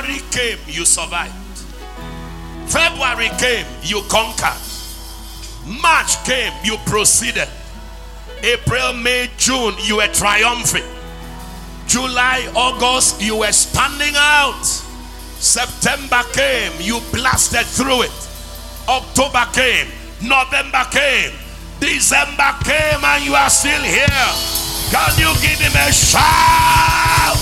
January came, you survived. February came, you conquered. March came, you proceeded. April, May, June, you were triumphant. July, August, you were standing out. September came, you blasted through it. October came, November came, December came, and you are still here. Can you give him a shout?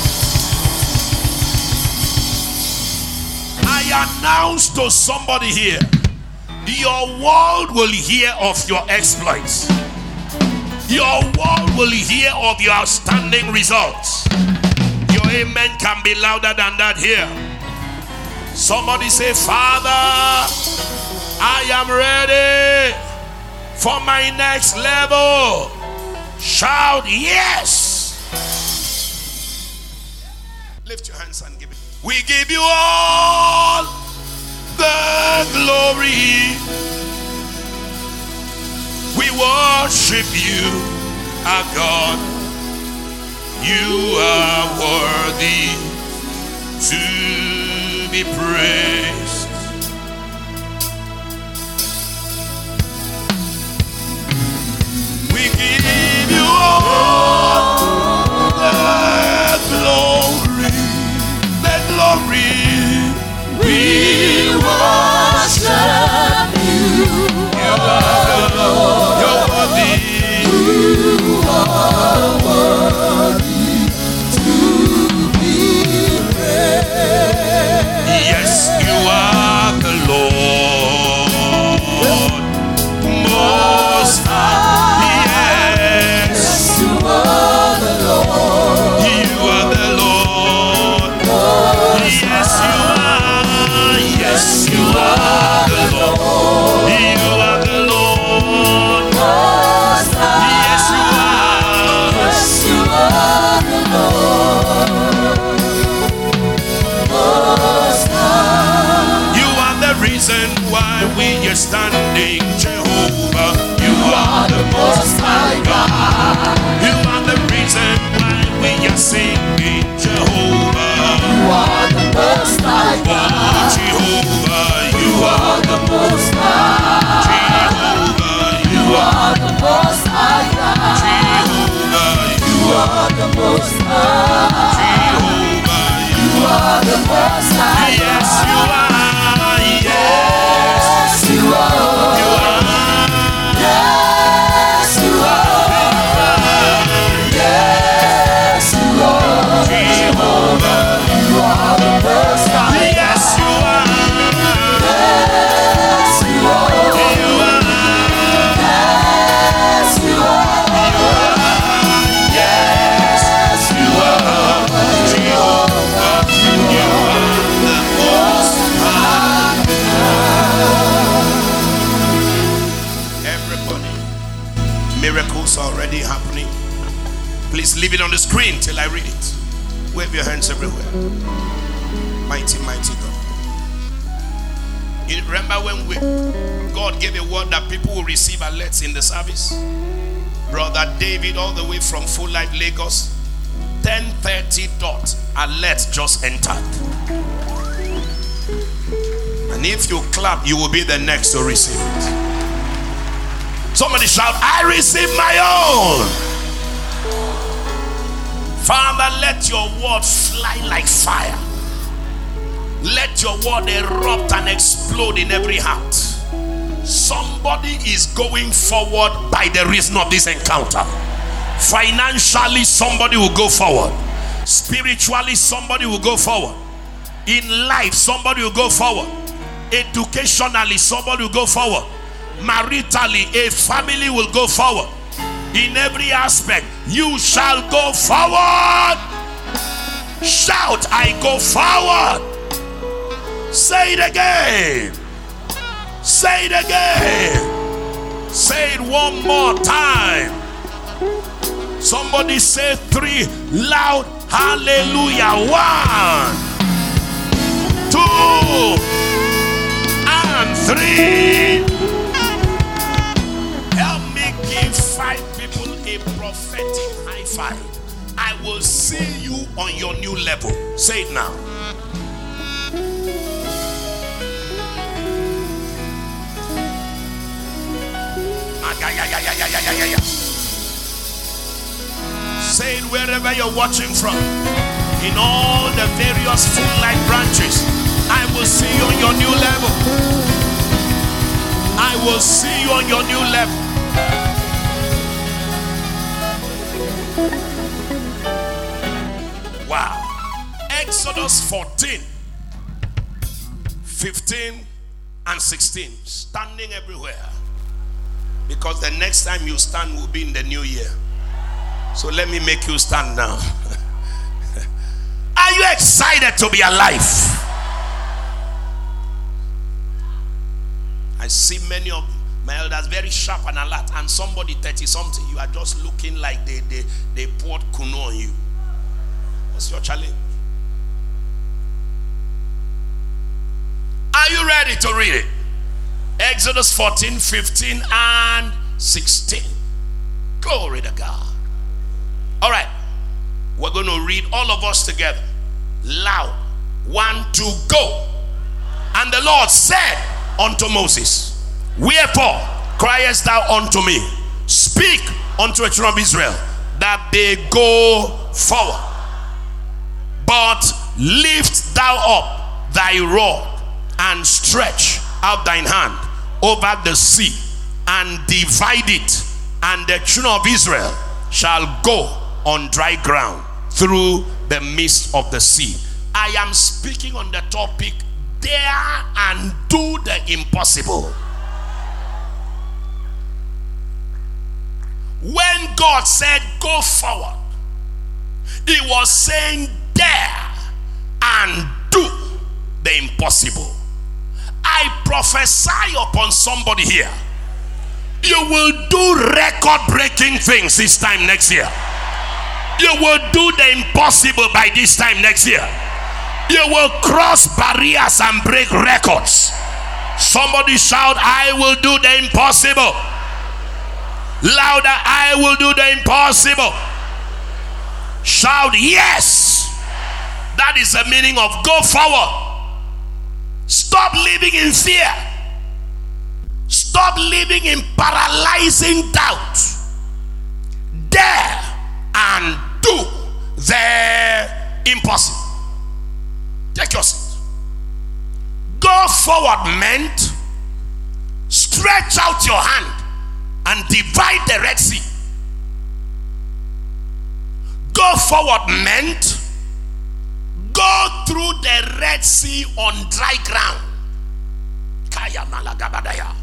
I announce to somebody here, your world will hear of your exploits. Your world will hear of your outstanding results. Your amen can be louder than that here. Somebody say, Father, I am ready for my next level. Shout yes. Lift your hands and give it. We give you all the glory. We worship you, our God. You are worthy to be praised. We give you all the glory, the glory. We worship you. You are the Lord. You're worthy. You are worthy to be praised. Yes, you are the Lord Most High. Yes, you are the Lord. You are the Lord. Yes, you are. Yes, you are the Lord. You are the Lord. Yes, you are. Yes, you are the Lord. You are the reason why we are standing, Jehovah. You are the Most High God. You are the reason why we are singing, Jehovah. You are the Most High God. Jehovah, you are the Most High. Jehovah, you are the Most High God. Jehovah, you are the Most High. Jehovah, you are the Most High. Yes, you are. Yes, you are. You are. Yes, you are. Yes, you are. Jehovah, you are the Most High. Yes, you are. Yes, you are. You are. Yes, you are. Yes, you are. Jehovah, you are the Most High. Everybody, miracles are already happening. Please leave it on the screen till I read it. Wave your hands everywhere. Mighty, mighty God. You remember when God gave a word that people will receive alerts in the service? Brother David, all the way from Full Life, Lagos, 10:30 dot, alert just entered. And if you clap, you will be the next to receive it. Somebody shout, I receive my own. Father, let your word fly like fire. Let your word erupt and explode in every heart. Somebody is going forward by the reason of this encounter. Financially, somebody will go forward. Spiritually, somebody will go forward. In life, somebody will go forward. Educationally, somebody will go forward. Maritally, a family will go forward. In every aspect, you shall go forward. Shout, I go forward. Say it again. Say it again. Say it one more time. Somebody say 3 loud hallelujah. 1, 2, and 3. Help me give 5 people a prophetic high five. I will see you on your new level. Say it now. Say it wherever you're watching from. In all the various full light branches, I will see you on your new level. I will see you on your new level. Wow. Exodus 14, 15 and 16. Standing everywhere. Because the next time you stand will be in the new year. So let me make you stand now. Are you excited to be alive? I see many of my elders very sharp and alert, and somebody 30 something, you are just looking like they poured kunu on you. What's your challenge? Are you ready to read it? Exodus 14, 15 and 16. Glory to God. All right. We're going to read all of us together. Loud. 1, 2, go. And the Lord said unto Moses, wherefore criest thou unto me? Speak unto the children of Israel that they go forward. But lift thou up thy rod and stretch out thine hand over the sea and divide it, and the children of Israel shall go on dry ground through the midst of the sea. I am speaking on the topic, dare and do the impossible. When God said go forward, He was saying dare and do the impossible. I prophesy upon somebody here, you will do record-breaking things this time next year. You will do the impossible by this time next year. You will cross barriers and break records. Somebody shout, I will do the impossible. Louder, I will do the impossible. Shout yes. That is the meaning of go forward. Stop living in fear. Stop living in paralyzing doubt. Dare and do the impossible. Take your seat. Go forward meant stretch out your hand and divide the Red Sea. Go forward meant go through the Red Sea on dry ground. Kaya malagabadaya.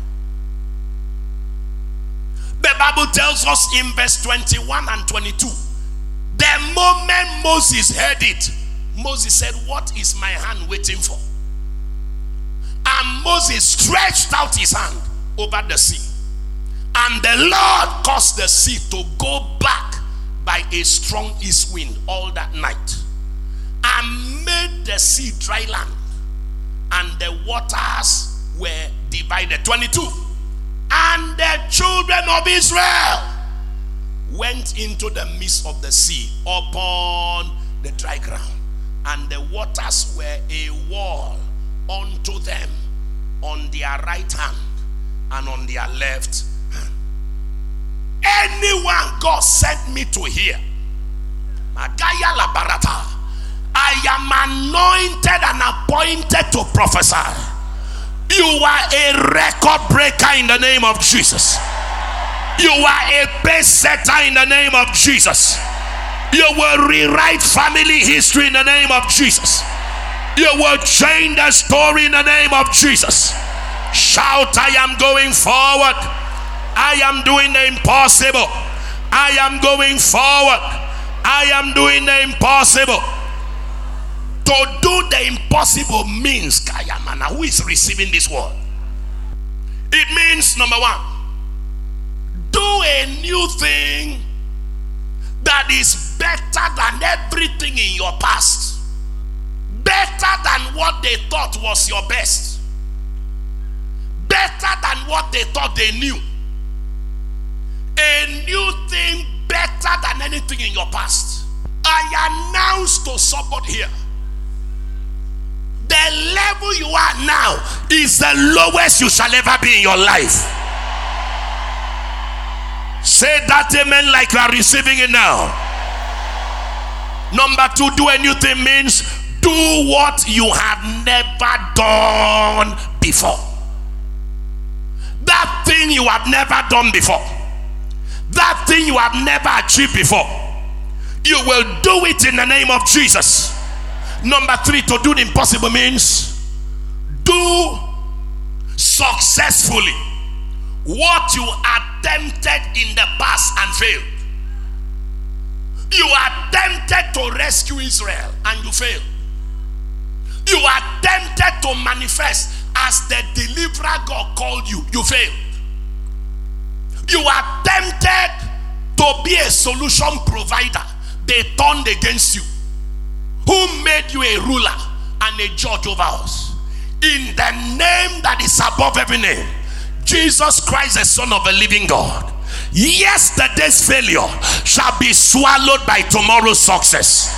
The Bible tells us in verse 21 and 22, the moment Moses heard it, Moses said, what is my hand waiting for? And Moses stretched out his hand over the sea. And the Lord caused the sea to go back by a strong east wind all that night, and made the sea dry land, and the waters were divided. 22. And the children of Israel went into the midst of the sea upon the dry ground, and the waters were a wall unto them on their right hand and on their left hand. Anyone God sent me to hear, Magaya la Barata, I am anointed and appointed to prophesy. You are a record breaker in the name of Jesus. You are a pace setter in the name of Jesus. You will rewrite family history in the name of Jesus. You will change the story in the name of Jesus. Shout, I am going forward. I am doing the impossible. I am going forward. I am doing the impossible. To do the impossible means, Kayamana, who is receiving this word? It means, number one, do a new thing that is better than everything in your past. Better than what they thought was your best. Better than what they thought they knew. A new thing better than anything in your past. I announce to somebody here, the level you are now is the lowest you shall ever be in your life. Say that amen like you are receiving it now. Number 2, do a new thing means do what you have never done before. That thing you have never done before. That thing you have never achieved before. You will do it in the name of Jesus. Number 3, to do the impossible means do successfully what you attempted in the past and failed. You attempted to rescue Israel and you failed. You attempted to manifest as the deliverer God called you. You failed. You attempted to be a solution provider. They turned against you. Who made you a ruler and a judge over us? In the name that is above every name, Jesus Christ, the Son of the living God, yesterday's failure shall be swallowed by tomorrow's success.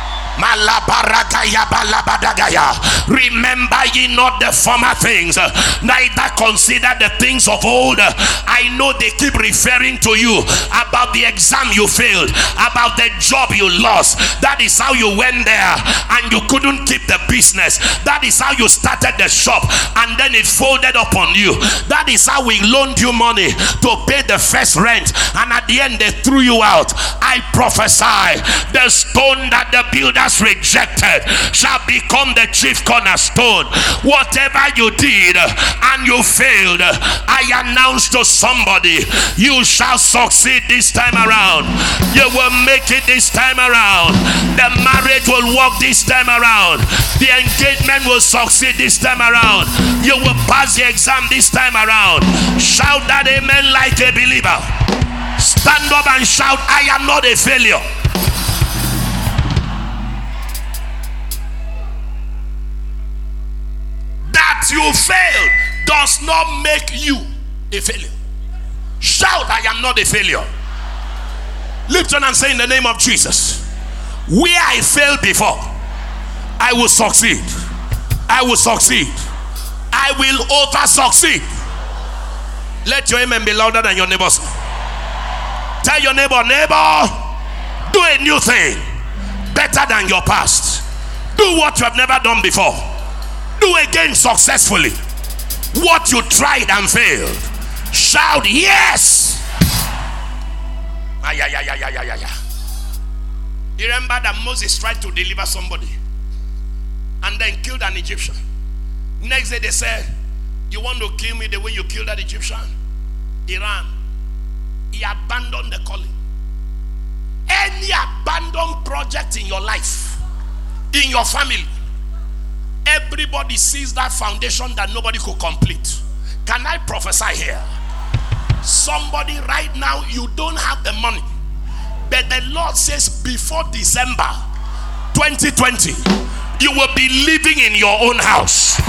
Remember ye not the former things, neither consider the things of old. I know they keep referring to you about the exam you failed, about the job you lost. That is how you went there and you couldn't keep the business. That is how you started the shop and then it folded upon you. That is how we loaned you money to pay the first rent and at the end they threw you out. I prophesy the stone that the builders rejected shall become the chief cornerstone. Whatever you did and you failed, I announce to somebody, you shall succeed this time around. You will make it this time around. The marriage will work this time around. The engagement will succeed this time around. You will pass the exam this time around. Shout that amen like a believer. Stand up and shout, I am not a failure. That you failed does not make you a failure. Shout, I am not a failure. Lift on and say, in the name of Jesus, where I failed before, I will succeed. I will succeed. I will over succeed. Let your amen be louder than your neighbor's. Tell your neighbor, neighbor, do a new thing better than your past. Do what you have never done before. Do again successfully what you tried and failed. Shout yes. You remember that Moses tried to deliver somebody and then killed an Egyptian. Next day they said, you want to kill me the way you killed that Egyptian? He ran. He abandoned the calling. Any abandoned project in your life, in your family, everybody sees that foundation that nobody could complete. Can I prophesy here? Somebody right now, you don't have the money, but the Lord says before December 2020 you will be living in your own house.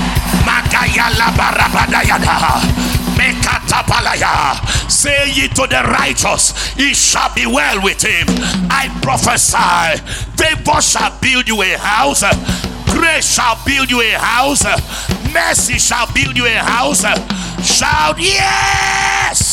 Say ye to the righteous, it shall be well with him. I prophesy, favor shall build you a house. Grace shall build you a house. Mercy shall build you a house. Shout yes.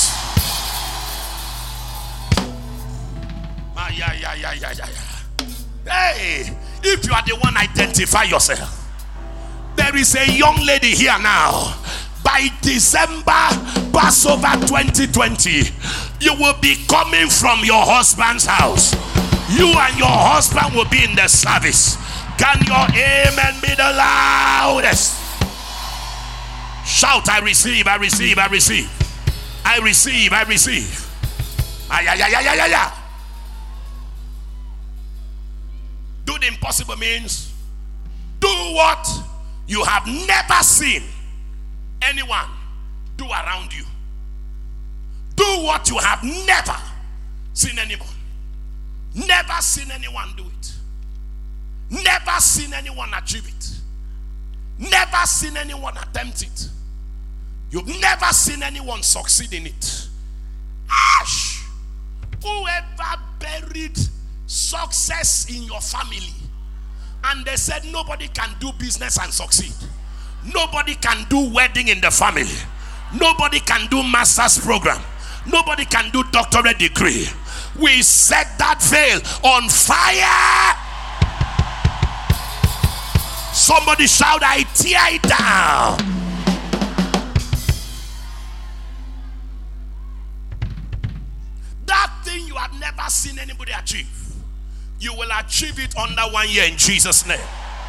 Hey, if you are the one, identify yourself. There is a young lady here now. By December Passover 2020, you will be coming from your husband's house. You and your husband will be in the service. Can your amen be the loudest? Shout, I receive, I receive, I receive. I receive, I receive. Do the impossible means do what you have never seen anyone do around you. Do what you have never seen anyone. Never seen anyone do it. Never seen anyone achieve it. Never seen anyone attempt it. You've never seen anyone succeed in it. Ash! Whoever buried success in your family and they said nobody can do business and succeed. Nobody can do wedding in the family. Nobody can do master's program. Nobody can do doctorate degree. We set that veil on fire. Somebody shout, I tear it down. That thing you have never seen anybody achieve, you will achieve it under 1 year in Jesus' name.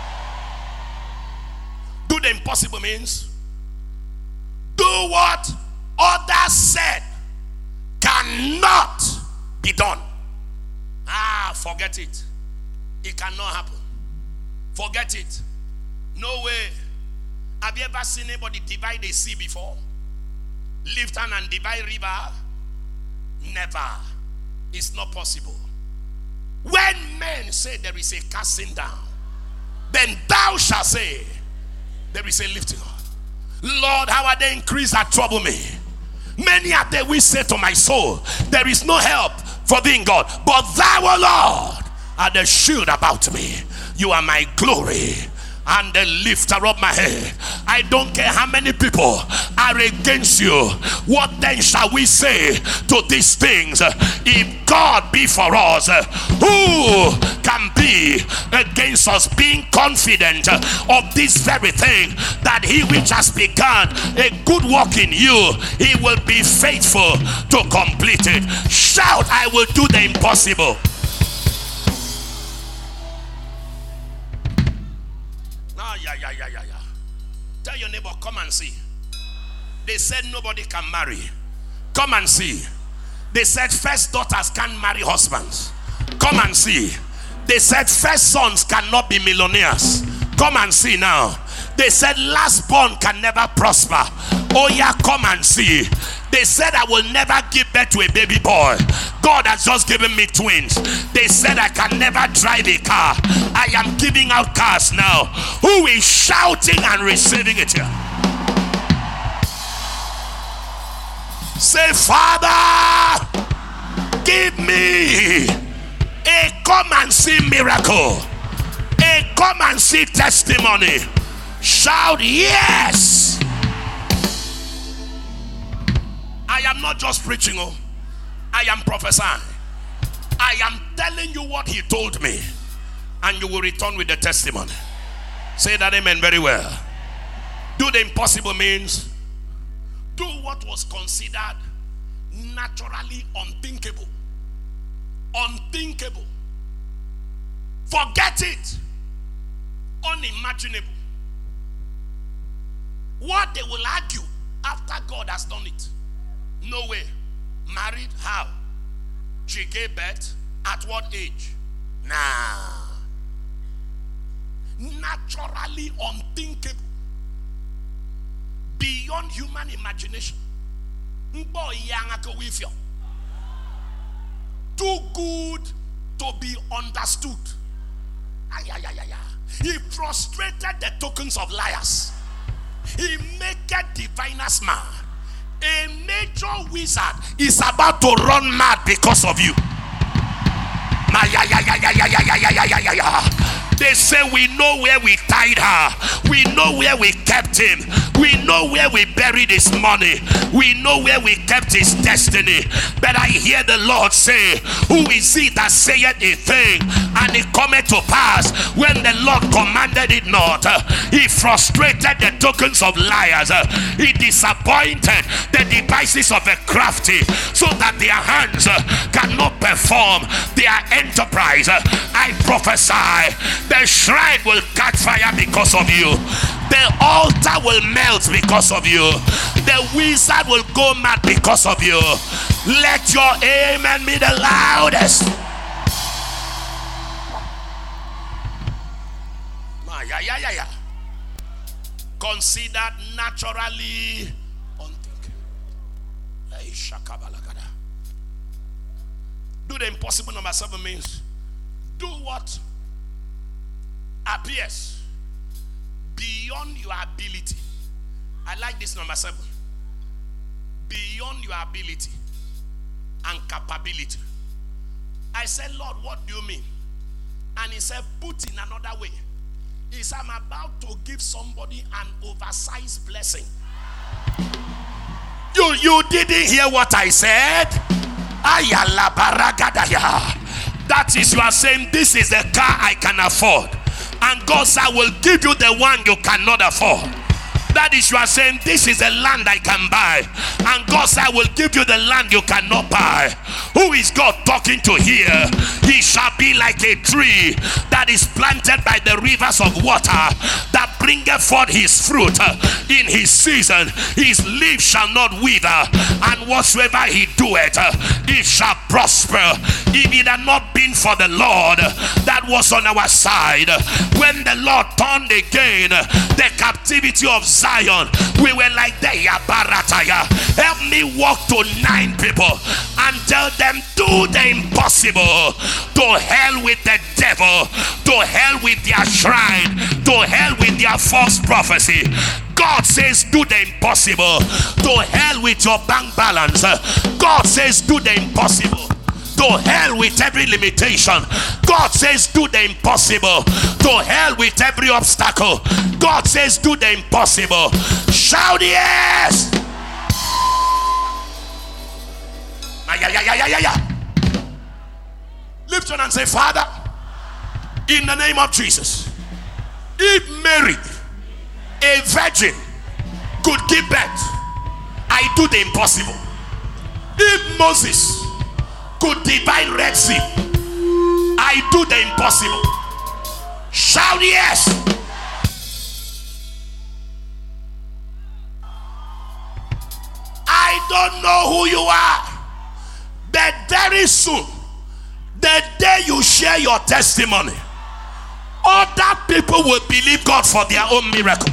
Do the impossible means do what others said cannot be done. Forget it. It cannot happen. Forget it. No way. Have you ever seen anybody divide a sea before? Lift hand and divide river? Never. It's not possible. When men say there is a casting down, then thou shalt say there is a lifting up. Lord, how are they increased that trouble me? Many are they which say to my soul, there is no help for thee in God, but thou, O Lord, are the shield about me. You are my glory and the lifter of my head. I don't care how many people are against you. What then shall we say to these things? If God be for us, who can be against us? Being confident of this very thing, that he which has begun a good work in you, he will be faithful to complete it. Shout, I will do the impossible. Tell your neighbor, come and see. They said nobody can marry. Come and see. They said first daughters can't marry husbands. Come and see. They said first sons cannot be millionaires. Come and see now. They said last born can never prosper. Oh yeah, come and see. They said I will never give birth to a baby boy. God has just given me twins. They said I can never drive a car. I am giving out cars now. Who is shouting and receiving it here? Say, Father, give me a come and see miracle, a come and see testimony. Shout yes. I am not just preaching, I am prophesying. I am telling you what he told me, and you will return with the testimony. Say that amen very well. Do the impossible means do what was considered naturally unthinkable. Unthinkable. Forget it. Unimaginable. What they will argue after God has done it. No way. Married? How? She gave birth? At what age? Nah. Naturally unthinkable. Beyond human imagination. Too good to be understood. He frustrated the tokens of liars. He made diviners mad. A major wizard is about to run mad because of you. They say we know where we tied her. We know where we kept him. We know where we buried his money. We know where we kept his destiny. But I hear the Lord say, who is he that saith a thing and it cometh to pass when the Lord commanded it not? He frustrated the tokens of liars. He disappointed the devices of the crafty, so that their hands cannot perform their enterprise. I prophesy, the shrine will catch fire because of you. The altar will melt because of you. The wizard will go mad because of you. Let your amen be the loudest. Considered naturally unthinkable. Do the impossible. Number 7 means do what appears beyond your ability. I like this number 7. Beyond your ability and capability. I said, Lord, what do you mean? And he said, put in another way. He said, I'm about to give somebody an oversized blessing. You didn't hear what I said? That is, you are saying this is the car I can afford, and God said I will give you the one you cannot afford. That is, you are saying this is the land I can buy, and God said I will give you the land you cannot buy. Who is God talking to here? He shall be like a tree that is planted by the rivers of water, that bringeth forth his fruit in his season. His leaf shall not wither, and whatsoever he doeth, it shall prosper. If it had not been for the Lord that was on our side, when the Lord turned again the captivity of Zion, we were like the Yabarataya. Help me walk to 9 people and tell them, do the impossible. To hell with the devil, to hell with their shrine, to hell with their false prophecy. God says do the impossible. To hell with your bank balance. God says do the impossible. To hell with every limitation. God says do the impossible. To hell with every obstacle. God says do the impossible. Shout yes. Lift your hand and say, Father, in the name of Jesus, if Mary, a virgin, could give birth, I do the impossible. If Moses could divide Red Sea, I do the impossible. Shout yes. I don't know who you are, but very soon, the day you share your testimony, other people will believe God for their own miracle.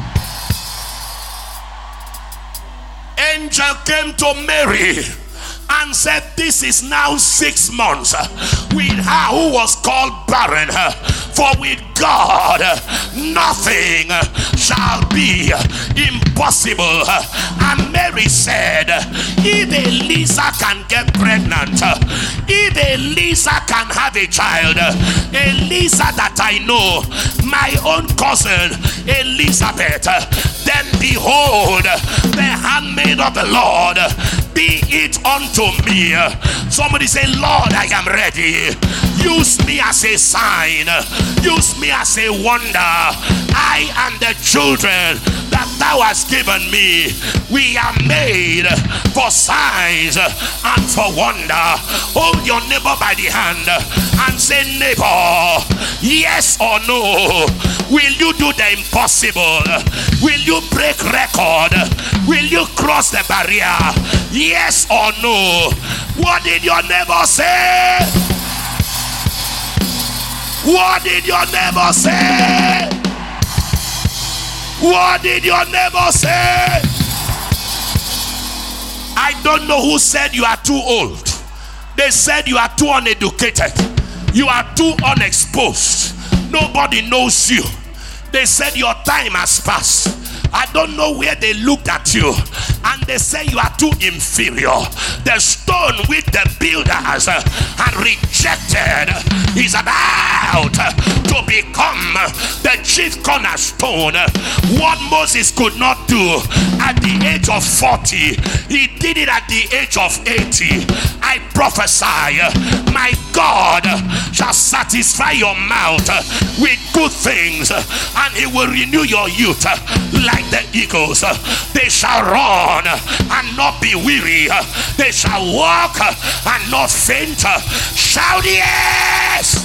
Angel came to Mary and said, this is now 6 months with her who was called barren, for with God nothing shall be impossible. And Mary said, if Elisa can get pregnant, if Elisa can have a child, Elisa that I know, my own cousin Elizabeth, then behold, the handmaid of the Lord, be it unto me. Somebody say, Lord, I am ready. Use me as a sign. Use me as a wonder. I and the children that thou hast given me, we are made for signs and for wonder. Hold your neighbor by the hand and say, neighbor, yes or no? Will you do the impossible? Will you break record? Will you cross the barrier? Yes or no? What did your neighbor say? What did your neighbor say? What did your neighbor say? I don't know who said you are too old. They said you are too uneducated. You are too unexposed. Nobody knows you. They said your time has passed. I don't know where they looked at you and they say you are too inferior. The stone which the builders had rejected is about to become the chief cornerstone. What Moses could not do at the age of 40, he did it at the age of 80. I prophesy, my God shall satisfy your mouth with good things, and he will renew your youth like the eagles. They shall run and not be weary. They shall walk and not faint. Shout yes!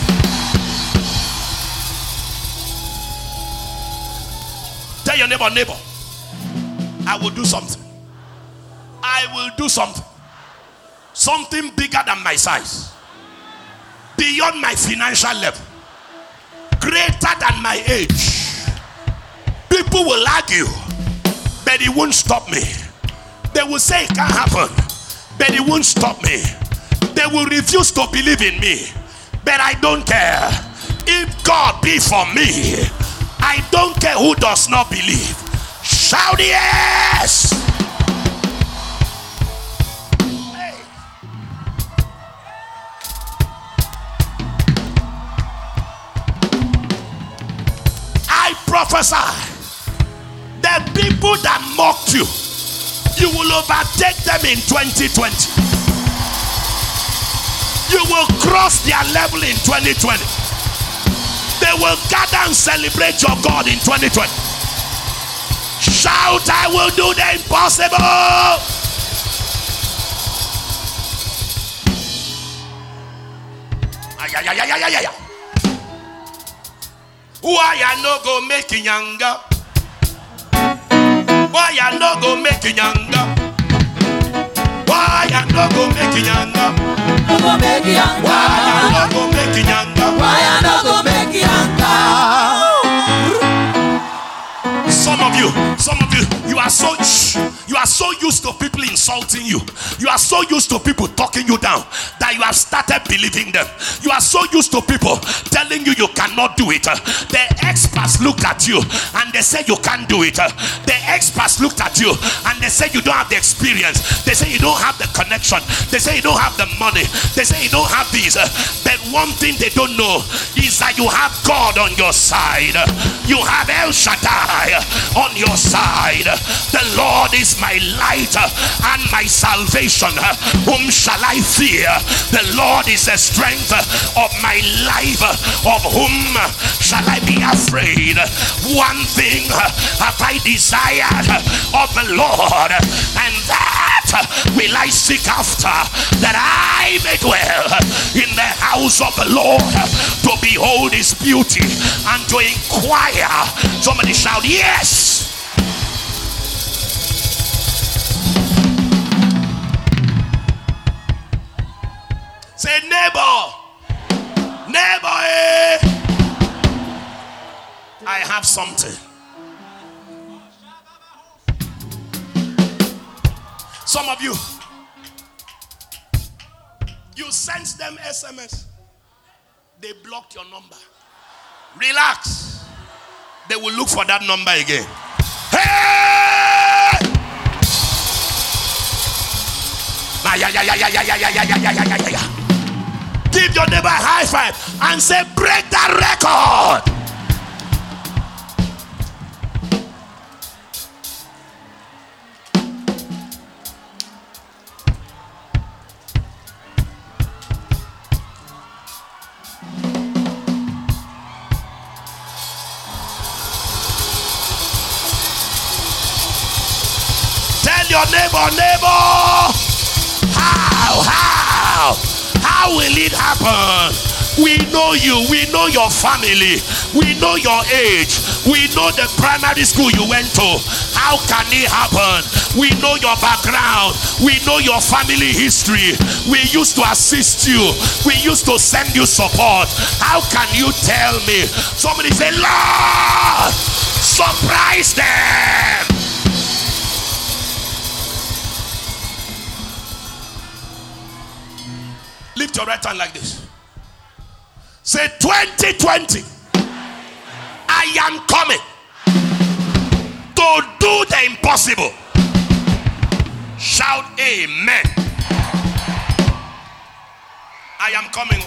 Tell your neighbor, neighbor, I will do something. I will do something. Something bigger than my size, beyond my financial level, greater than my age. People will argue, but it won't stop me. They will say it can't happen, but it won't stop me. They will refuse to believe in me, but I don't care. If God be for me, I don't care who does not believe. Shout yes! Hey. I prophesy, the people that mocked you, you will will overtake them in 2020. You will cross their level in 2020. They will gather and celebrate your God in 2020. Shout, I will do the impossible. Why I no go making younger? Why I no go making younger? Why I no go making younger? Why I no go making younger? Why I no go making younger? Some of you, you are so used to people insulting you. You are so used to people talking you down that you have started believing them. You are so used to people telling you cannot do it. The experts looked at you and they said you can't do it. The experts looked at you and they said you don't have the experience. They say you don't have the connection. They say you don't have the money. They say you don't have these. But one thing they don't know is that you have God on your side. You have El Shaddai on your side. The Lord is my light and my salvation. Whom shall I fear? The Lord is the strength of my life. Of whom shall I be afraid? One thing have I desired of the Lord, and that will I seek after, that I may dwell in the house of the Lord, to behold his beauty and to inquire. Somebody shout yes. Say neighbor, I have something. Some of you sent them SMS. They blocked your number. Relax. They will look for that number again. Hey! Give your neighbor a high five and say, break that record. Tell your neighbor, how will it happen? We know you, we know your family, we know your age, we know the primary school you went to. How can it happen? We know your background, we know your family history. We used to assist you, we used to send you support. How can you tell me? Somebody say, Lord, surprise them. Lift your right hand like this. Say 2020. I am coming to do the impossible. Shout amen. I am coming.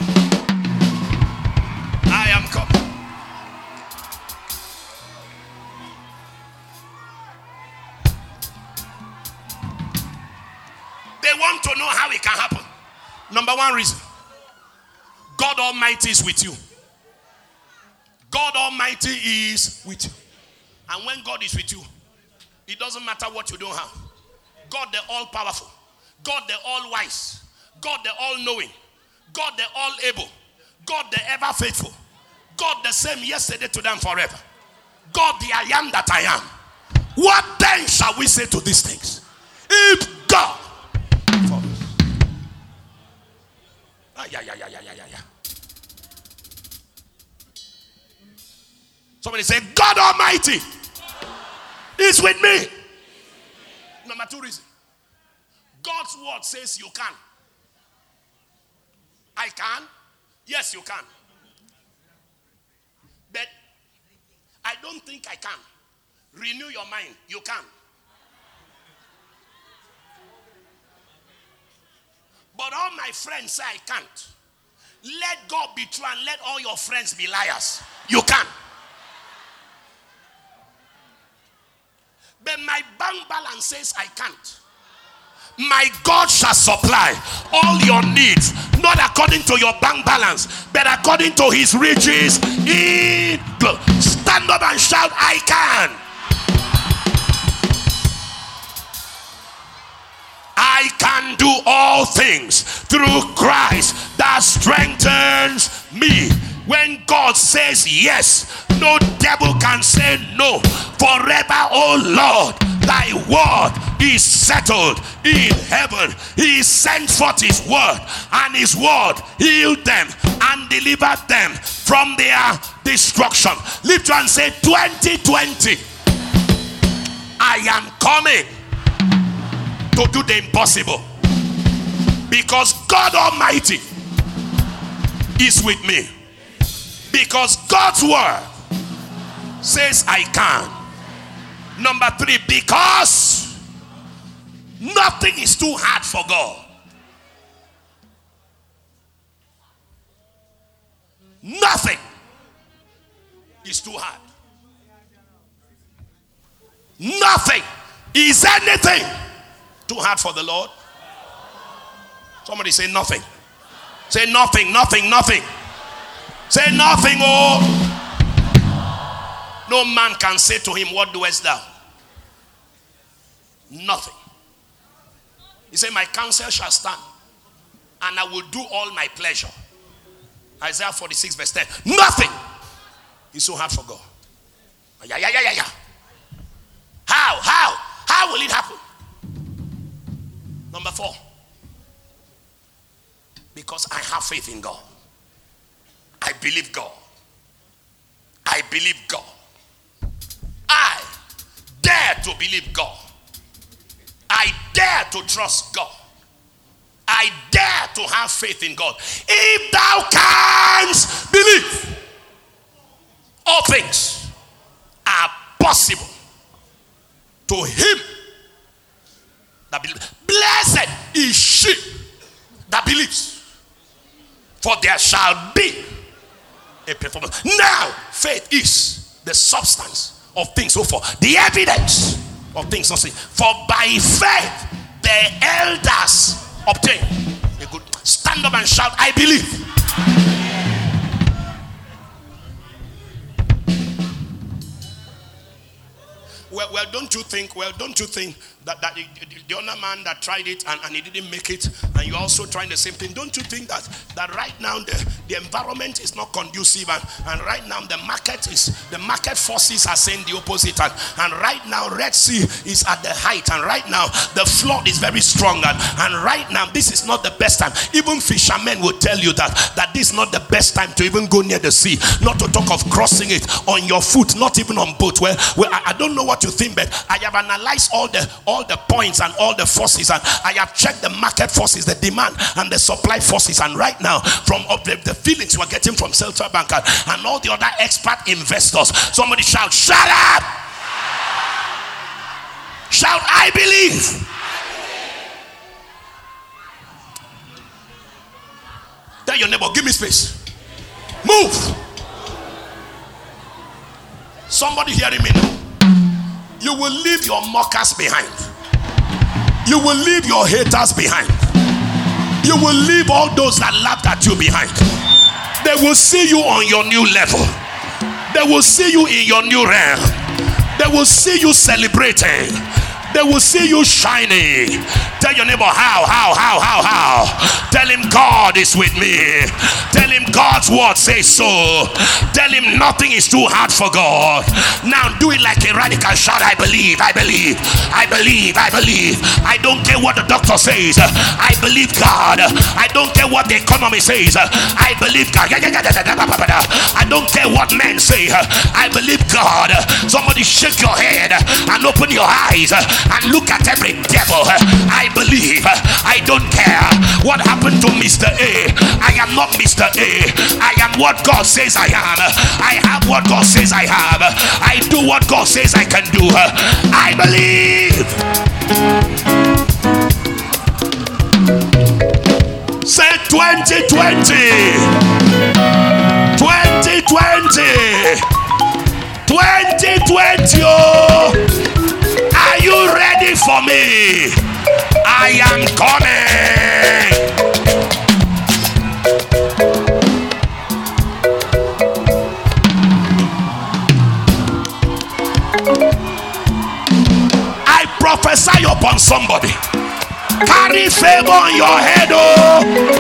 I am coming. They want to know how it can happen. Number one reason, God Almighty is with you. God Almighty is with you. And when God is with you, it doesn't matter what you don't have. God the all-powerful, God the all-wise, God the all-knowing, God the all-able, God the ever-faithful, God the same yesterday, today, and forever. God the I am that I am. What then shall we say to these things? If God for us. Somebody say, God Almighty is with me. Number two reason, God's word says you can. I can. Yes, you can. But I don't think I can. Renew your mind. You can. But all my friends say I can't. Let God be true and let all your friends be liars. You can. But my bank balance says I can't. My God shall supply all your needs, not according to your bank balance, but according to his riches in glory. Stand up and shout, I can. I can do all things through Christ that strengthens me. When God says yes, no devil can say no. Forever, oh Lord, thy word is settled in heaven. He sent forth his word, and his word healed them and delivered them from their destruction. Lift your hand and say, 2020, I am coming to do the impossible, because God Almighty is with me. Because God's word says I can. Number 3, because nothing is too hard for God. Nothing is too hard. Nothing is anything too hard for the Lord. Somebody say nothing. Say nothing, nothing, nothing. Say nothing, oh. No man can say to him, what doest thou? Nothing. He said, my counsel shall stand, and I will do all my pleasure. Isaiah 46 verse 10. Nothing is so hard for God. Yeah. How will it happen? Number 4. Because I have faith in God. I believe God. I believe God. I dare to believe God. I dare to trust God. I dare to have faith in God. If thou canst believe, all things are possible to him that believes. Blessed is she that believes, for there shall be a performance. Now, faith is the substance of things hoped for, the evidence of things not seen. For by faith the elders obtain a good. Stand up and shout, I believe. Well, don't you think that the other man that tried it and he didn't make it, and you're also trying the same thing? Don't you think that right now the environment is not conducive, and right now the market forces are saying the opposite, and right now Red Sea is at the height, and right now the flood is very strong, and right now this is not the best time. Even fishermen will tell you that this is not the best time to even go near the sea, not to talk of crossing it on your foot, not even on boat. Well, I don't know what you think, but I have analyzed all the points and all the forces, and I have checked the market forces, the demand and the supply forces, and right now from the feelings we're getting from Central Bank and all the other expert investors. Somebody shout, shut up! Shout, I believe. Tell your neighbor, give me space. Move. Somebody hearing me now. You will leave your mockers behind. You will leave your haters behind. You will leave all those that laughed at you behind. They will see you on your new level. They will see you in your new realm. They will see you celebrating. They will see you shining. Tell your neighbor, how? Tell him God is with me. Tell him God's word says so. Tell him nothing is too hard for God. Now do it like a radical shout. I believe. I don't care what the doctor says. I believe God. I don't care what the economy says. I believe God. I don't care what men say. I believe God. Somebody shake your head and open your eyes and look at every devil. I believe. I don't care what happened to Mr. A. I am not Mr. A. I am what God says I am. I have what God says I have. I do what God says I can do. I believe. Say 2020. 2020. 2020. Oh. I you ready for me? I am coming. I prophesy upon somebody. Carry favor on your head, oh.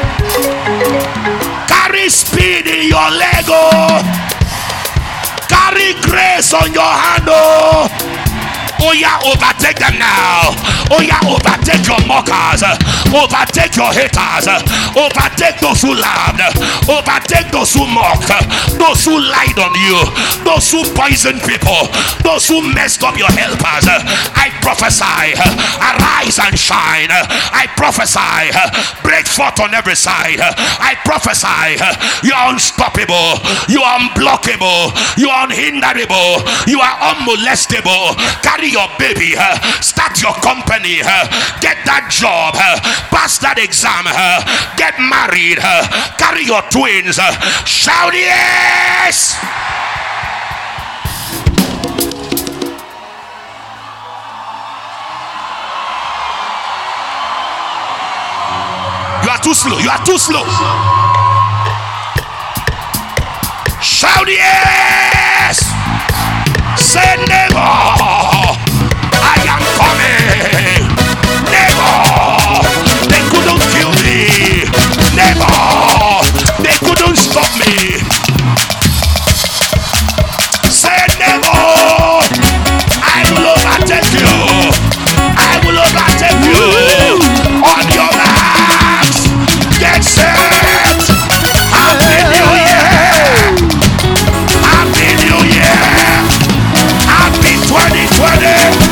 Carry speed in your leg, oh. Carry grace on your hand, oh. Oh yeah, overtake them now. Oh yeah, overtake your mockers. Overtake your haters. Overtake those who laughed. Overtake those who mocked. Those who lied on you. Those who poisoned people. Those who messed up your helpers. I prophesy, arise and shine. I prophesy, break forth on every side. I prophesy, you are unstoppable. You are unblockable. You are unhinderable. You are unmolestable. Carry your baby, start your company, get that job, pass that exam, get married, carry your twins, shout yes. You are too slow, you are too slow. Shout yes. Say neighbor, I am coming. Neighbor, they couldn't kill me. Neighbor, they couldn't stop me. Say neighbor, I will overtake you. I will overtake you. On your marks, get set. Happy New Year. Happy New Year. Happy 2020.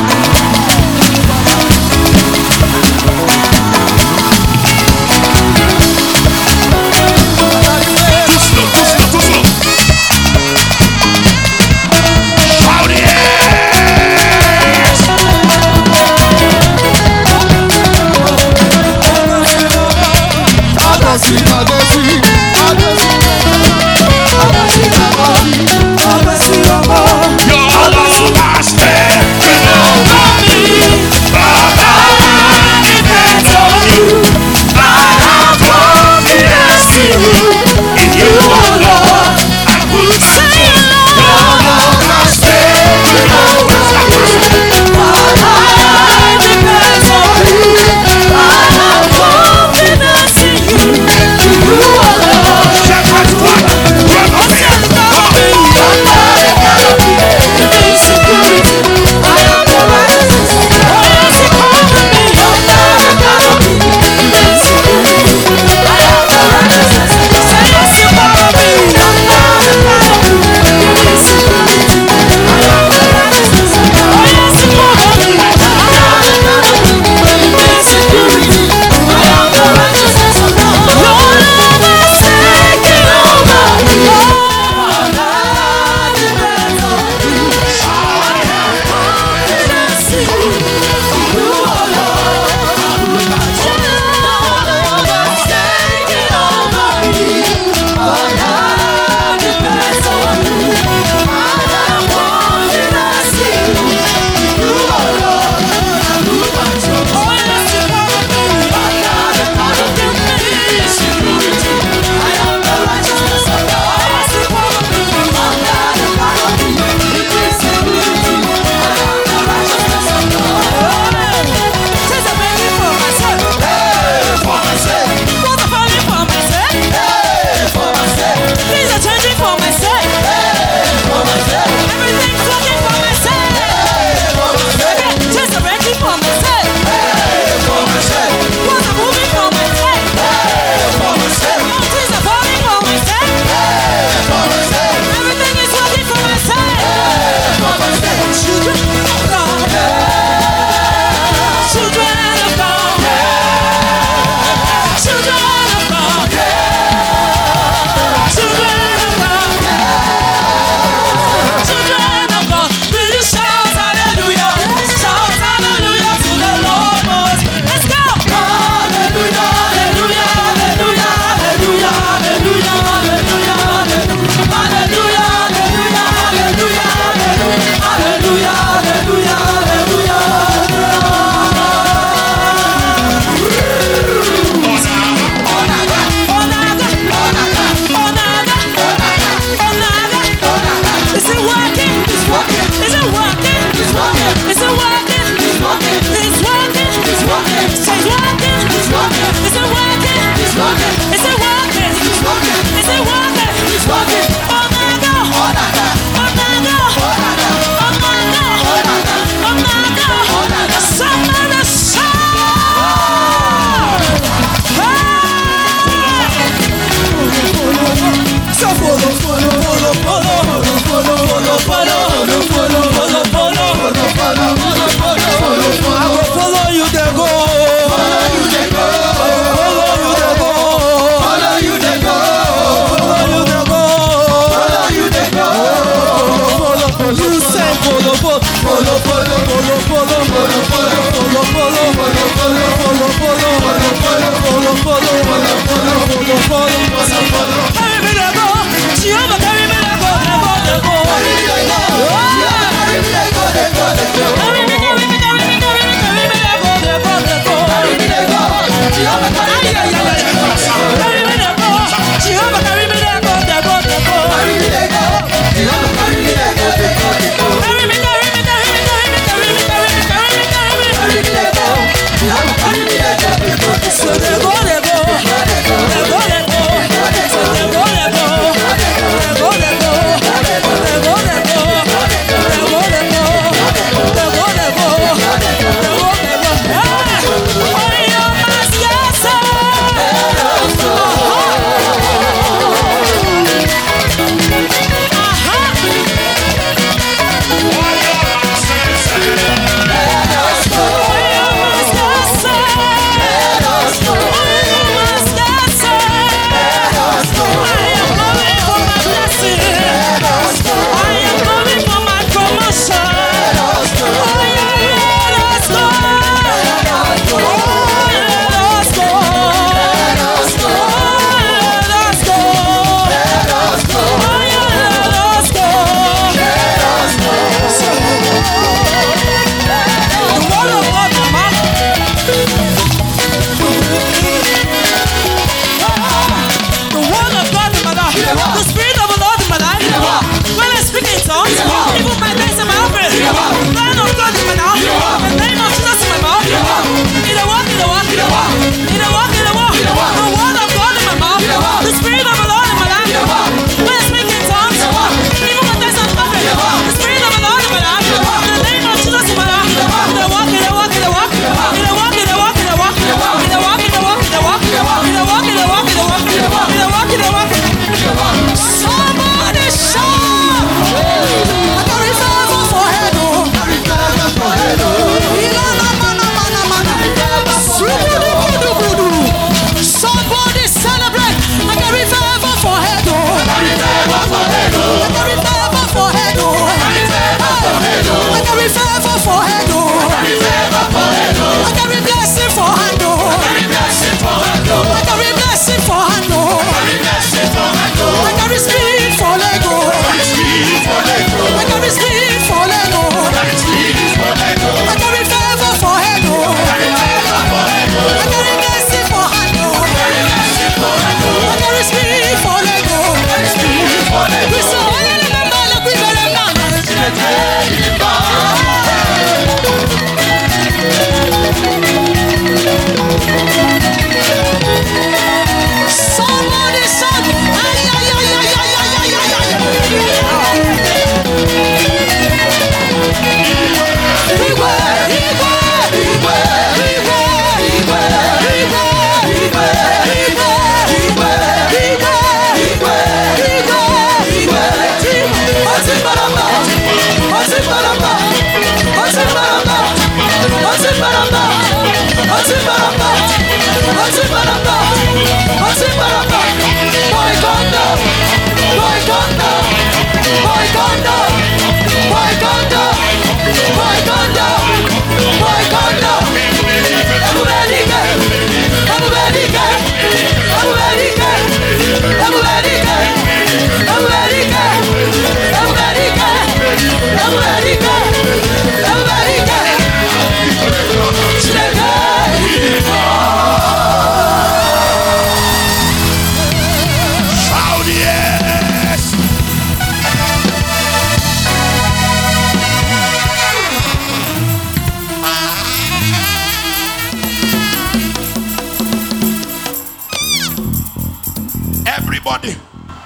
Everybody,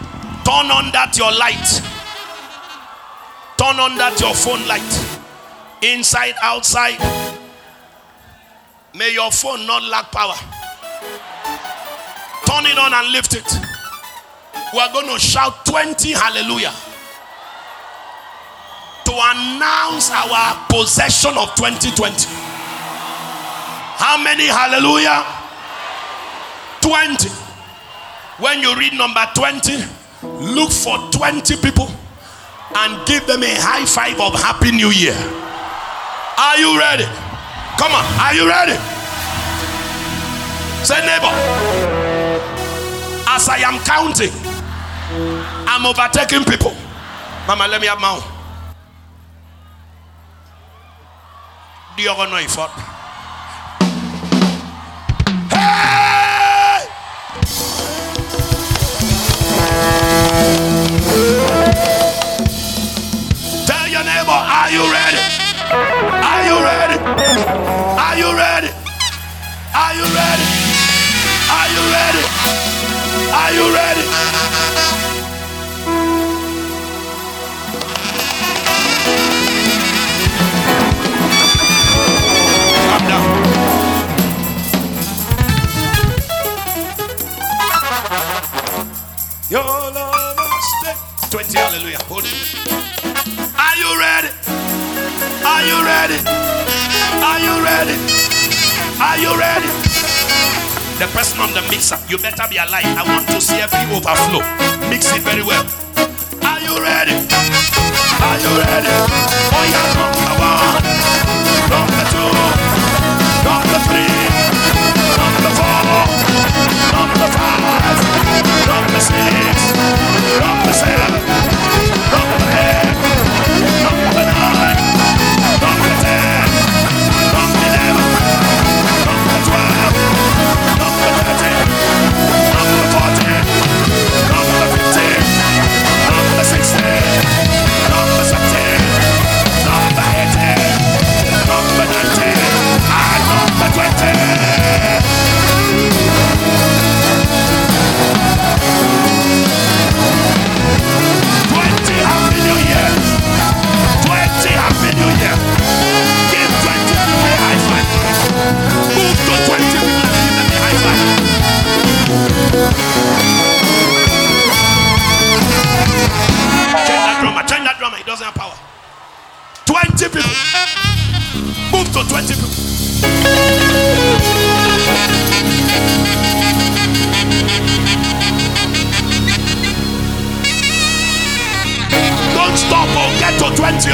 turn on that your light. Turn on that your phone light. Inside, outside. May your phone not lack power. Turn it on and lift it. We are going to shout 20 hallelujah to announce our possession of 2020. How many hallelujah? 20. When you read number 20, look for 20 people and give them a high five of Happy New Year. Are you ready? Come on, are you ready? Say neighbor, As I am counting, I'm overtaking people. Mama, let me have my own. Do you know if what? Hey! Tell your neighbor, are you ready? Are you ready? Are you ready? Are you ready? Are you ready? Are you ready? Calm down. Your love is 20, hallelujah. Hold it. Are you ready? Are you ready? Are you ready? Are you ready? The person on the mixer, you better be alive. I want to see every overflow. Mix it very well. Are you ready? Are you ready? Oh yeah, number 1, number 2, number 3, number 4, number 5, number 6, number 7, number 8, number 9, number 10, number 11, number 12. Number 13, number 14, number 15, number 16, number 17, number 18, number 19, and number 20. 20 Happy New Year. 20 Happy New Year. Give 20 people a high five. Move to 20 people and give them a high five. Change that drummer, it doesn't have power. 20 people. Move to 20 people. Don't stop or get to 20.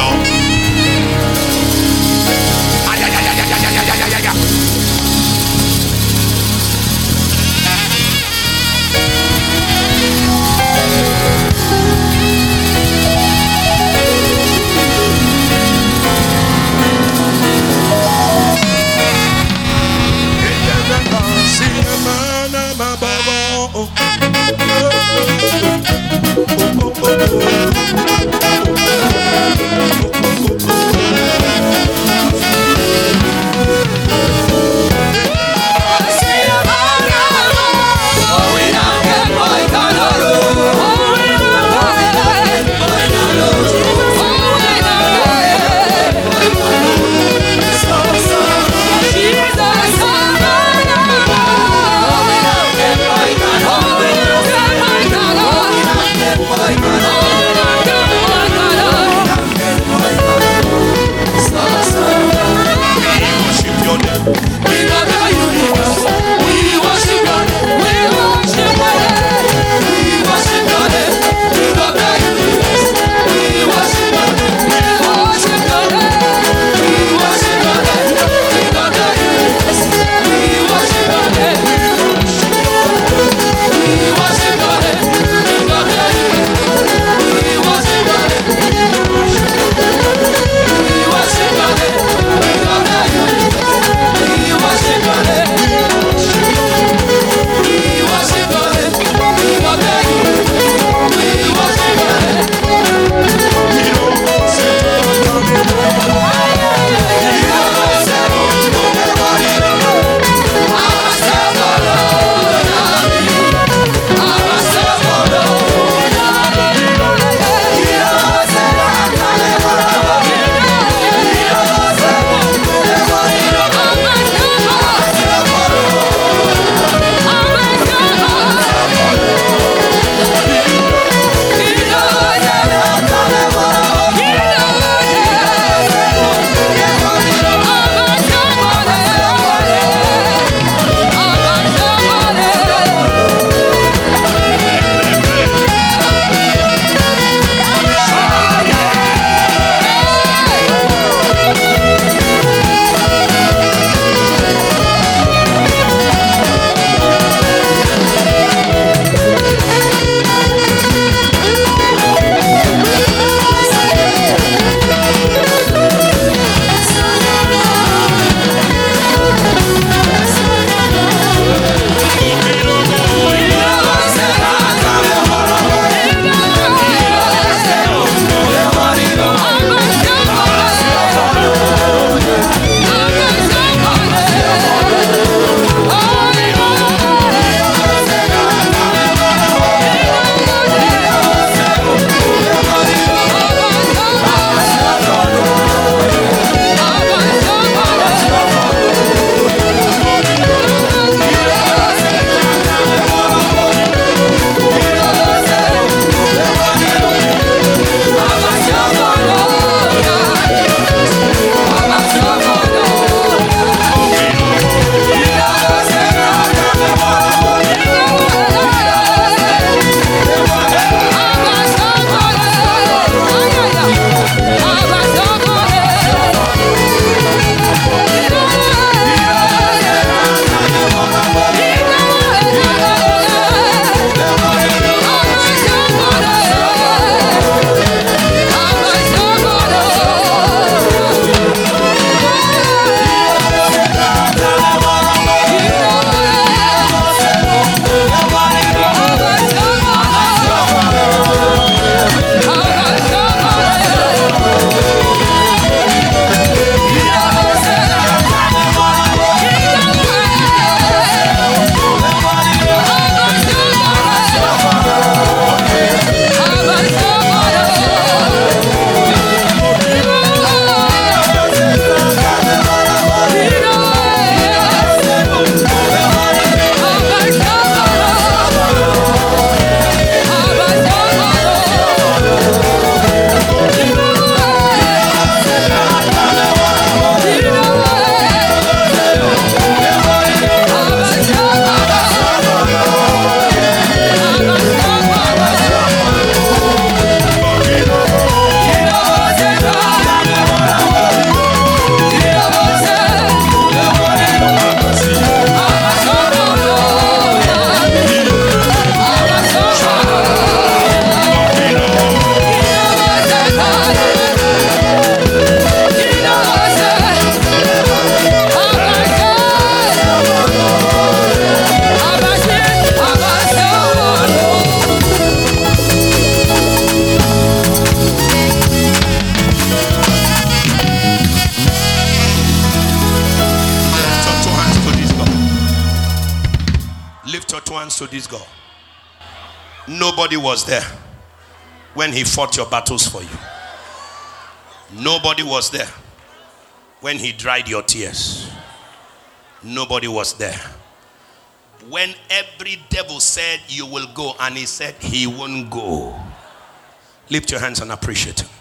Lift your two hands to this God. Nobody was there when he fought your battles for you. Nobody was there when he dried your tears. Nobody was there when every devil said you will go and he said he won't go. Lift your hands and appreciate him.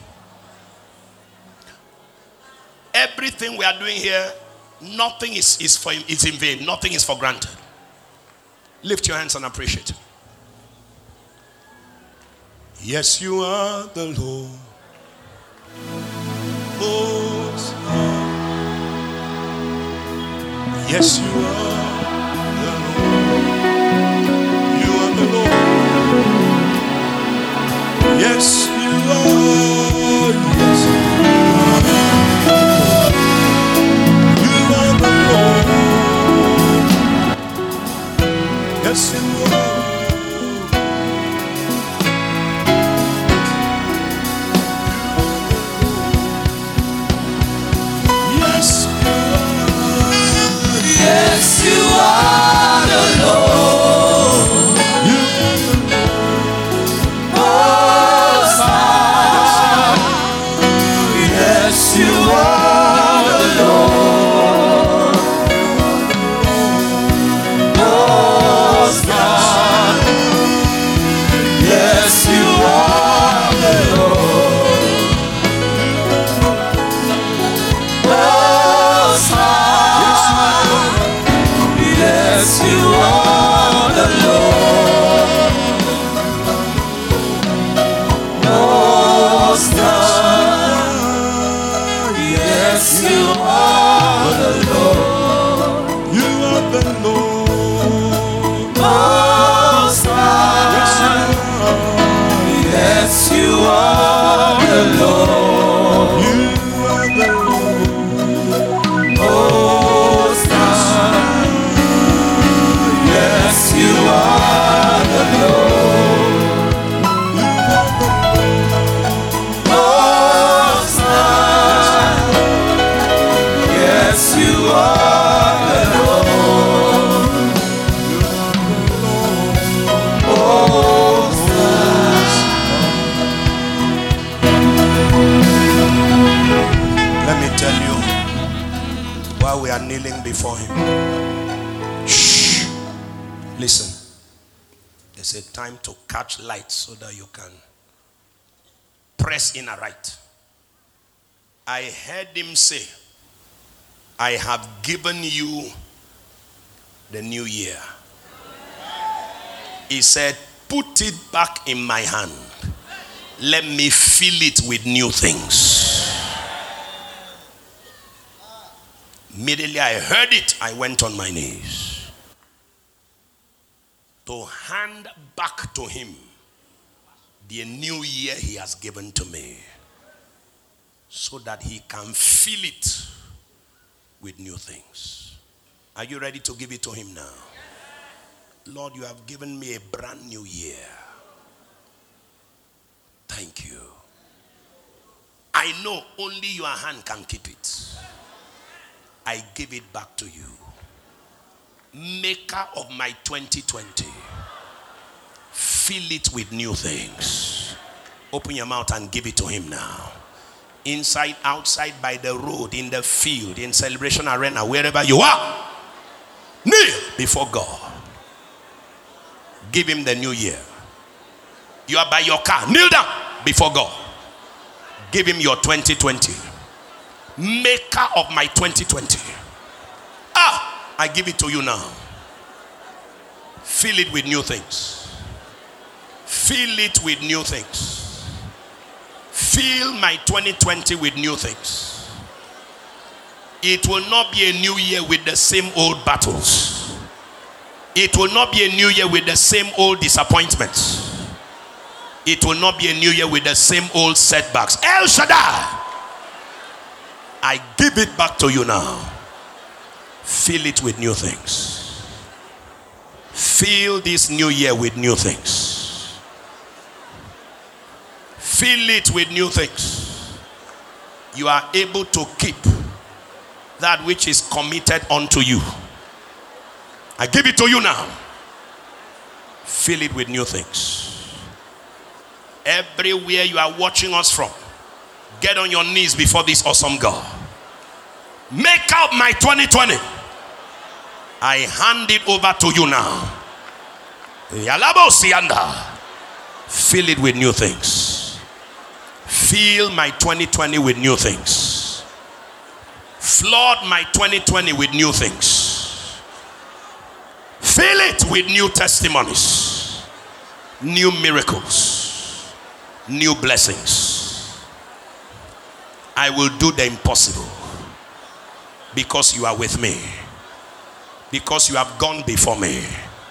Everything we are doing here, nothing is for him, it's in vain. Nothing is for granted. Lift your hands and appreciate him. Yes, you are the Lord. Most High. Yes, you are the Lord. You are the Lord. Yes, you are. Yes, you are the Lord. Yes, you are. You are the Lord. You are the Most High. Yes, you are the Lord. Most High. Yes, you are the Lord. Most High. Yes, you are the Lord. Most High. Yes, you are the Lord. You are the Lord. Most High. Yes, you are the Lord. You are the Lord. Most High. Yes, you are the Lord. Most High. Yes, you are the Lord. Most High. Let me tell you, while we are kneeling before him, shh, listen. There's a time to catch light so that you can press in aright. I heard him say, I have given you the new year. He said, put it back in my hand. Let me fill it with new things. Immediately I heard it, I went on my knees to hand back to him the new year he has given to me, so that he can fill it with new things. Are you ready to give it to him now? Lord, you have given me a brand new year. Thank you. I know only your hand can keep it. I give it back to you. Maker of my 2020. Fill it with new things. Open your mouth and give it to him now. Inside, outside, by the road, in the field, in Celebration Arena, wherever you are, kneel before God. Give him the new year. You are by your car, kneel down before God. Give him your 2020. Maker of my 2020. I give it to you now. Fill it with new things. Fill it with new things. Fill my 2020 with new things. It will not be a new year with the same old battles. It will not be a new year with the same old disappointments. It will not be a new year with the same old setbacks. El Shaddai, I give it back to you now. Fill it with new things. Fill this new year with new things. Fill it with new things. You are able to keep that which is committed unto you. I give it to you now. Fill it with new things. Everywhere you are watching us from, get on your knees before this awesome God. Make out my 2020. I hand it over to you now. Fill it with new things. Fill my 2020 with new things. Flood my 2020 with new things. Fill it with new testimonies, new miracles, new blessings. I will do the impossible because you are with me, because you have gone before me.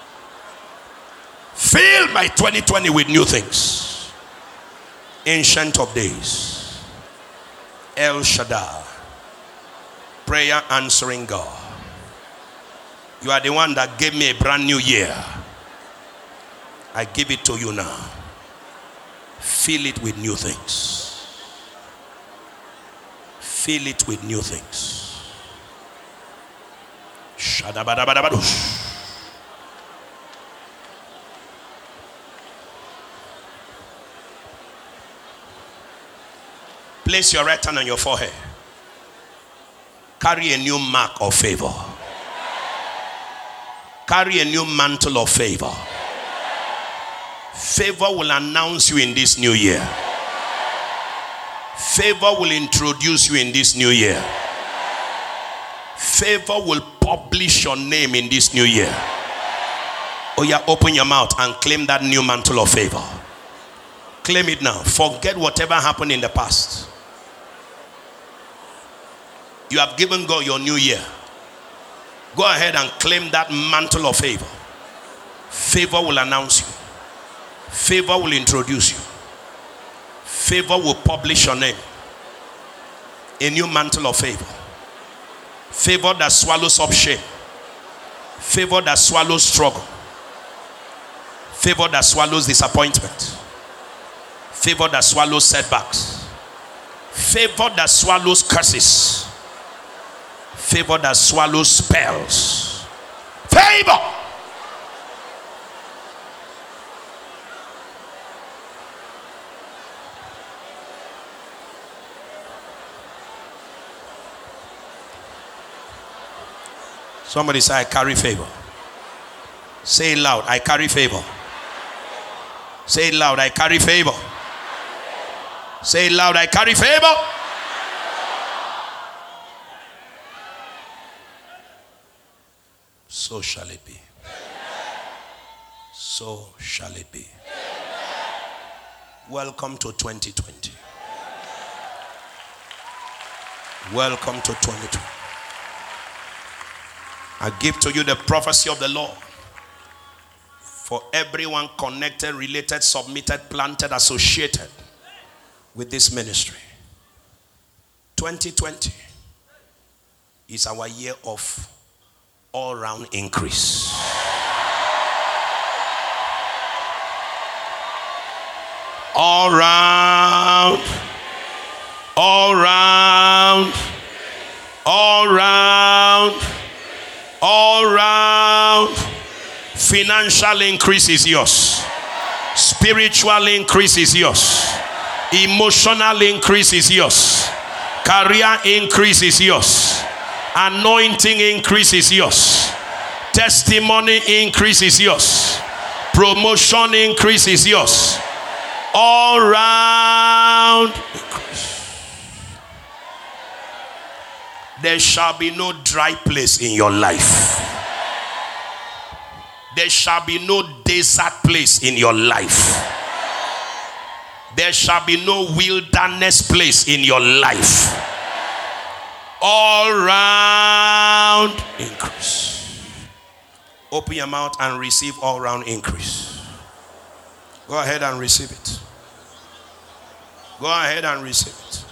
Fill my 2020 with new things. Ancient of Days, El Shaddai, prayer answering God. You are the one that gave me a brand new year. I give it to you now. Fill it with new things. Fill it with new things. Shadabadabadabadush. Place your right hand on your forehead. Carry a new mark of favor. Carry a new mantle of favor. Favor will announce you in this new year. Favor will introduce you in this new year. Favor will publish your name in this new year. Oh yeah, open your mouth and claim that new mantle of favor. Claim it now. Forget whatever happened in the past. You have given God your new year. Go ahead and claim that mantle of favor. Favor will announce you. Favor will introduce you. Favor will publish your name. A new mantle of favor. Favor that swallows up shame. Favor that swallows struggle. Favor that swallows disappointment. Favor that swallows setbacks. Favor that swallows curses. Favor that swallows spells. Favor. Somebody say, I carry favor. Say it loud, I carry favor. Say it loud, I carry favor. Say it loud, I carry favor. So shall it be. So shall it be. Welcome to 2020. Welcome to 2020. I give to you the prophecy of the Lord for everyone connected, related, submitted, planted, associated with this ministry. 2020 is our year of all-round increase. All round, all round, all round, all round. Financial increase is yours. Spiritual increase is yours. Emotional increase is yours. Career increase is yours. Anointing increase is yours. Testimony increase is yours. Promotion increase is yours. All round increase. There shall be no dry place in your life. There shall be no desert place in your life. There shall be no wilderness place in your life. All round increase. Open your mouth and receive all round increase. Go ahead and receive it. Go ahead and receive it.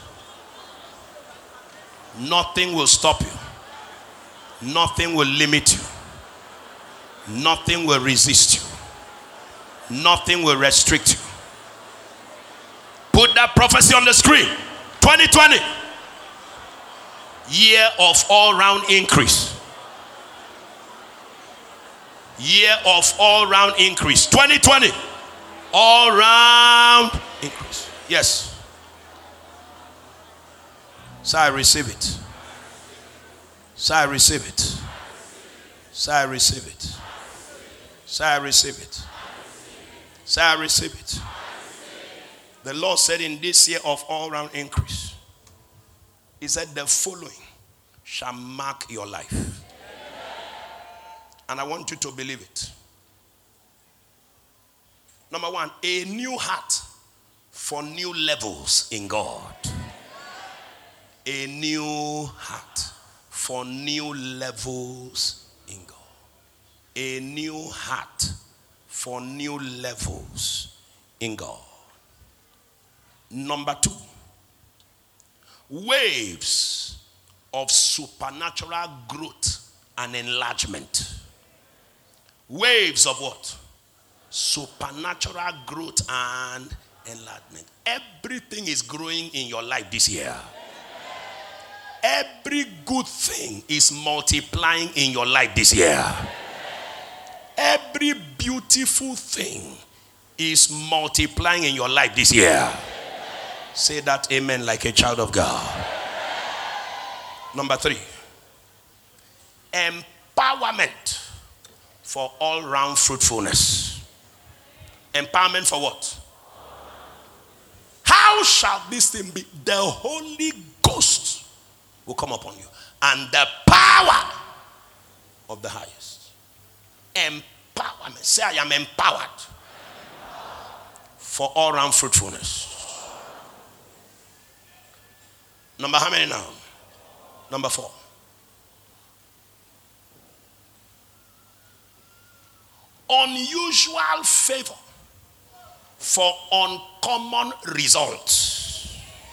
Nothing will stop you. Nothing will limit you. Nothing will resist you. Nothing will restrict you. Put that prophecy on the screen. 2020. Year of all round increase. Year of all round increase. 2020. All round increase. Yes. So I receive it. So I receive it. So I receive it. So I receive it. So I receive it. The Lord said in this year of all round increase, He said the following shall mark your life. And I want you to believe it. Number one, a new heart for new levels in God. A new heart for new levels in God. A new heart for new levels in God. Number two, waves of supernatural growth and enlargement. Waves of what? Supernatural growth and enlargement. Everything is growing in your life this year. Every good thing is multiplying in your life this year. Every beautiful thing is multiplying in your life this year. Say that amen like a child of God. Number three, empowerment for all-round fruitfulness. Empowerment for what? How shall this thing be? The Holy Ghost will come upon you, and the power of the highest. Empowerment. Say, I am empowered for all-round fruitfulness. Number how many now? Number 4. Unusual favor for uncommon results.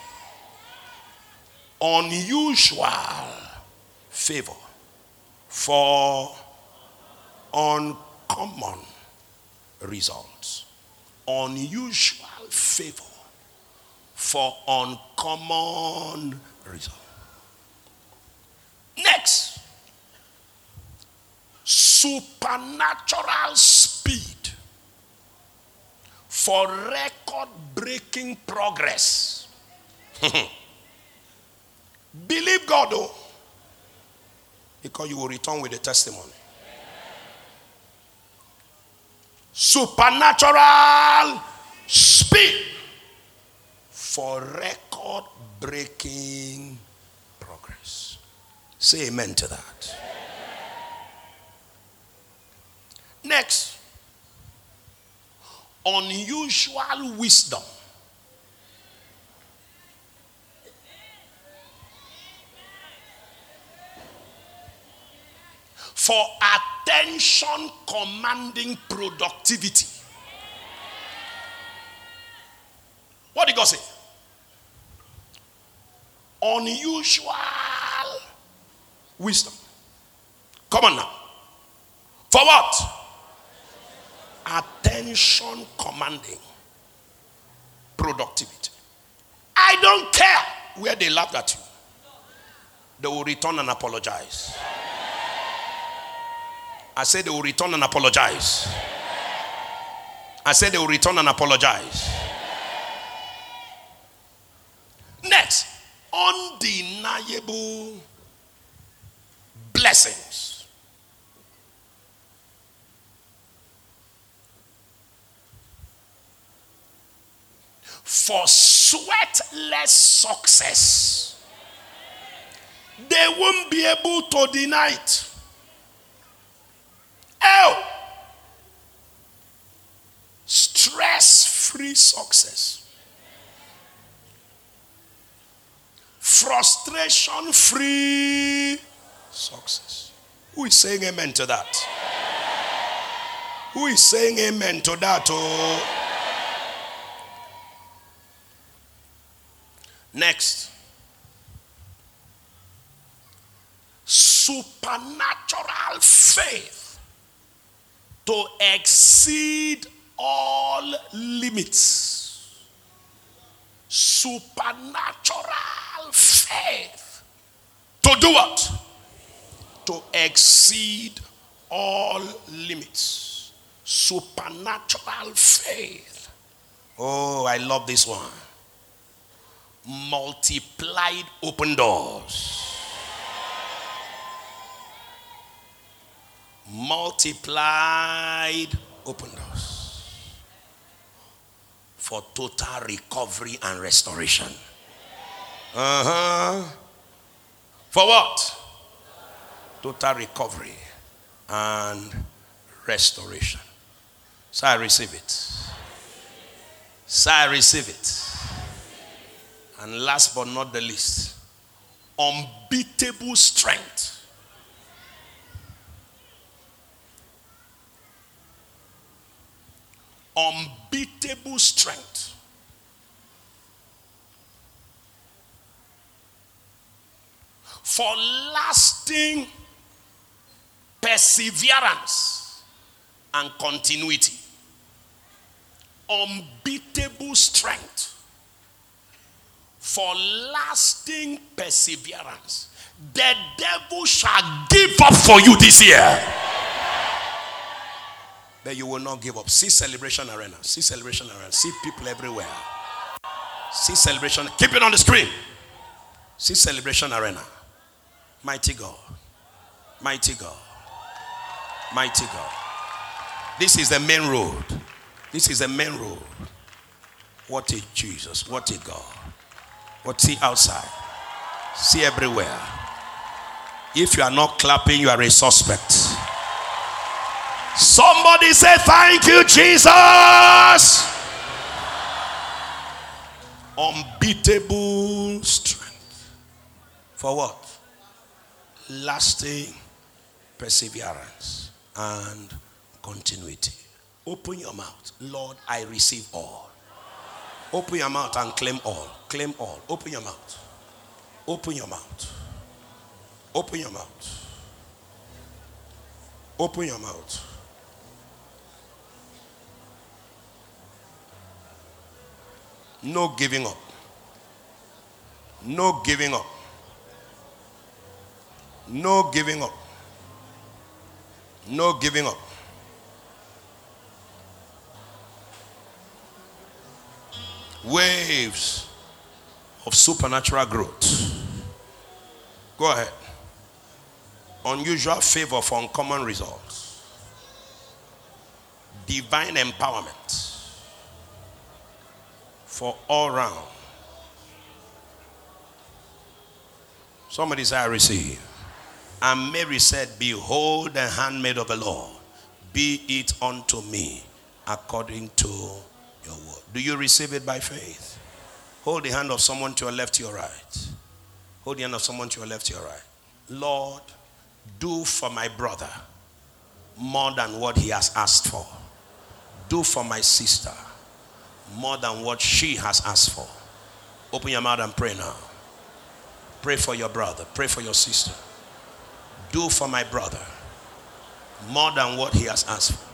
Unusual favor for uncommon results. Unusual favor for uncommon results. Next, supernatural speed for record-breaking progress. Believe God, though, because you will return with a testimony. Supernatural speed for record-breaking progress. Say amen to that. Next, unusual wisdom for attention commanding productivity. What did God say? Unusual wisdom. Come on now. For what? Attention commanding productivity. I don't care where they laughed at you. They will return and apologize. I said they will return and apologize. I said they will return and apologize. Next, undeniable blessings for sweatless success. They won't be able to deny it. Oh, stress-free success. Frustration-free success. Who is saying amen to that? Who is saying amen to that? Oh. Next, supernatural faith to exceed all limits. Supernatural faith to do what? To exceed all limits. Supernatural faith. Oh, I love this one. Multiplied open doors. Multiplied open doors. For total recovery and restoration. For what? Total recovery and restoration. So I receive it. So I receive it. And last but not the least, unbeatable strength. Unbeatable strength. For lasting perseverance and continuity. Unbeatable strength. For lasting perseverance. The devil shall give up for you this year. But you will not give up. See Celebration Arena. See Celebration Arena. See people everywhere. See Celebration. Keep it on the screen. See Celebration Arena. Mighty God. Mighty God. Mighty God. This is the main road. This is the main road. What a Jesus. What a God. What see outside. See everywhere. If you are not clapping, you are a suspect. Somebody say thank you, Jesus. Unbeatable strength. For what? Lasting perseverance and continuity. Open your mouth. Lord, I receive all. Open your mouth and claim all. Claim all. Open your mouth. Open your mouth. Open your mouth. Open your mouth. No giving up. No giving up. No giving up. No giving up. Waves of supernatural growth. Go ahead. Unusual favor for uncommon results. Divine empowerment for all round. Somebody say, I receive. And Mary said, behold the handmaid of the Lord, be it unto me according to your word. Do you receive it by faith? Hold the hand of someone to your left, to your right. Hold the hand of someone to your left, to your right. Lord, do for my brother more than what he has asked for. Do for my sister more than what she has asked for. Open your mouth and pray now. Pray for your brother. Pray for your sister. Do for my brother more than what he has asked for.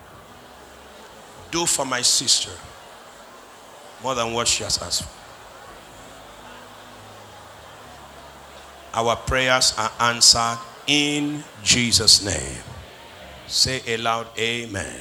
Do for my sister more than what she has asked for. Our prayers are answered in Jesus' name. Say aloud, amen.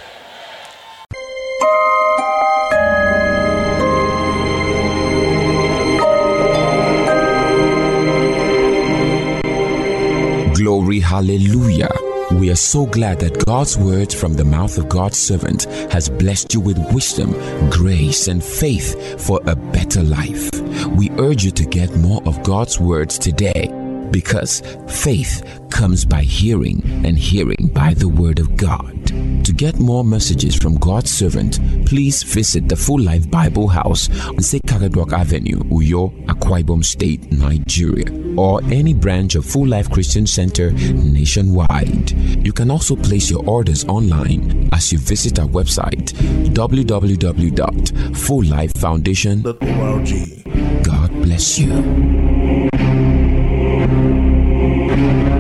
Glory, hallelujah. We are so glad that God's word from the mouth of God's servant has blessed you with wisdom, grace, and faith for a better life. We urge you to get more of God's words today, because faith comes by hearing, and hearing by the word of God. To get more messages from God's servant, please visit the Full Life Bible House on Sekagadwak Avenue, Uyo, Akwa Ibom State, Nigeria, or any branch of Full Life Christian Center nationwide. You can also place your orders online as you visit our website, www.fulllifefoundation.org. God bless you.